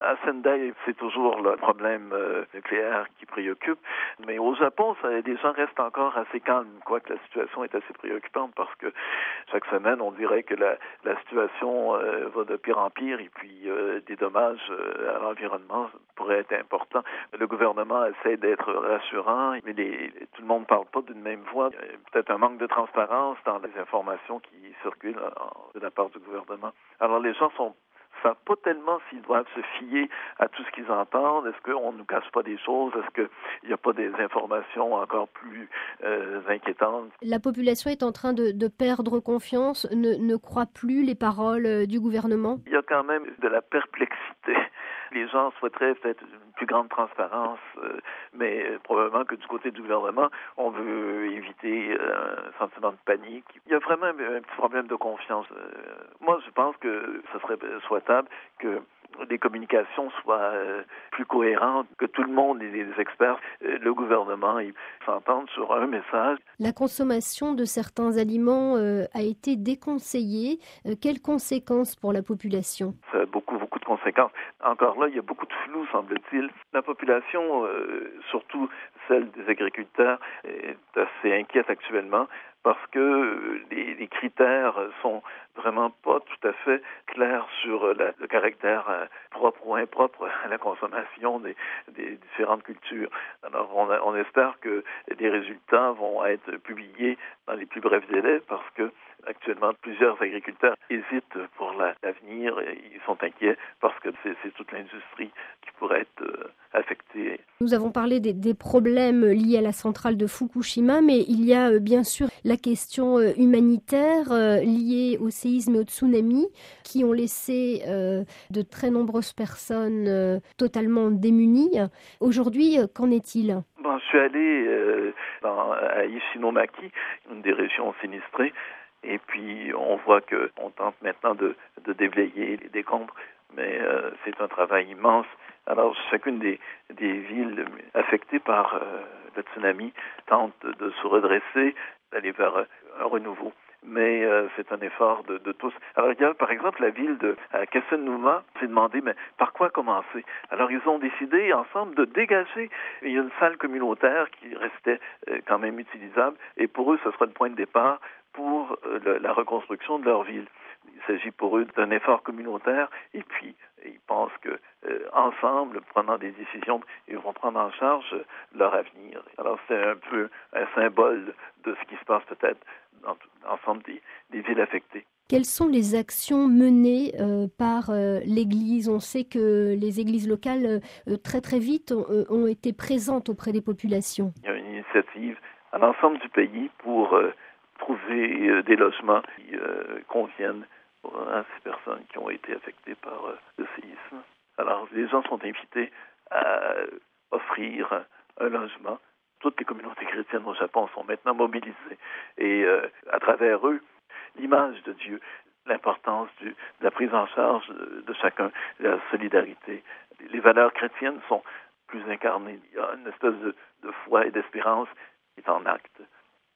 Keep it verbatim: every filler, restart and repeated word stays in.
À Sendai, c'est toujours le problème euh, nucléaire qui préoccupe. Mais au Japon, ça, les gens restent encore assez calmes, quoique la situation est assez préoccupante parce que chaque semaine, on dirait que la, la situation euh, va de pire en pire et puis euh, des dommages euh, à l'environnement pourraient être importants. Le gouvernement essaie d'être rassurant, mais les, tout le monde ne parle pas d'une même voix. Il y a peut-être un manque de transparence dans les informations qui circulent en, de la part du gouvernement. Alors les gens sont ne savent pas tellement s'ils doivent se fier à tout ce qu'ils entendent. Est-ce qu'on ne nous cache pas des choses? Est-ce qu'il n'y a pas des informations encore plus euh, inquiétantes? La population est en train de, de perdre confiance, ne, ne croit plus les paroles du gouvernement? Il y a quand même de la perplexité. Les gens souhaiteraient peut-être une plus grande transparence, euh, mais euh, probablement que du côté du gouvernement, on veut éviter euh, un sentiment de panique. Il y a vraiment un, un petit problème de confiance. Euh, moi, je pense que ce serait souhaitable que les communications soient euh, plus cohérentes, que tout le monde, les, les experts, euh, le gouvernement, ils s'entendent sur un message. La consommation de certains aliments euh, a été déconseillée. Euh, quelles conséquences pour la population? Ça a beaucoup, beaucoup de conséquences. Encore là, il y a beaucoup de flou, semble-t-il. La population, euh, surtout celle des agriculteurs, est assez inquiète actuellement parce que les, les critères sont vraiment pas tout à fait clairs sur la, le caractère euh, propre ou impropre à la consommation des, des différentes cultures. Alors, on, a, on espère que les résultats vont être publiés dans les plus brefs délais parce que actuellement, plusieurs agriculteurs hésitent pour la, l'avenir et ils sont inquiets parce que c'est, c'est toute l'industrie qui pourrait être euh, affectée. Nous avons parlé des, des problèmes liés à la centrale de Fukushima, mais il y a euh, bien sûr la question euh, humanitaire euh, liée au séisme et au tsunami qui ont laissé euh, de très nombreuses personnes euh, totalement démunies. Aujourd'hui, euh, qu'en est-il? Bon, je suis allé euh, dans, à Ishinomaki, une des régions sinistrées. Et puis, on voit qu'on tente maintenant de, de déblayer les décombres, mais euh, c'est un travail immense. Alors, chacune des, des villes affectées par euh, le tsunami tente de se redresser, d'aller vers un renouveau. Mais euh, c'est un effort de, de tous. Alors, il y a, par exemple, la ville de Kesennuma s'est demandé, mais par quoi commencer? Alors, ils ont décidé ensemble de dégager. Il y a une salle communautaire qui restait euh, quand même utilisable, et pour eux, ce sera le point de départ pour euh, le, la reconstruction de leur ville. Il s'agit pour eux d'un effort communautaire, et puis ils pensent que euh, ensemble, prenant des décisions, ils vont prendre en charge leur avenir. Alors c'est un peu un symbole de ce qui se passe peut-être dans l'ensemble des, des villes affectées. Quelles sont les actions menées euh, par euh, l'Église? On sait que les églises locales, euh, très très vite, ont, ont été présentes auprès des populations. Il y a une initiative à l'ensemble du pays pour euh, trouver euh, des logements qui euh, conviennent à ces personnes qui ont été affectées par euh, le séisme. Alors, les gens sont invités à offrir un logement. Toutes les communautés chrétiennes au Japon sont maintenant mobilisées. Et euh, à travers eux, l'image de Dieu, l'importance du, de la prise en charge de, de chacun, la solidarité. Les valeurs chrétiennes sont plus incarnées. Il y a une espèce de, de foi et d'espérance qui est en acte.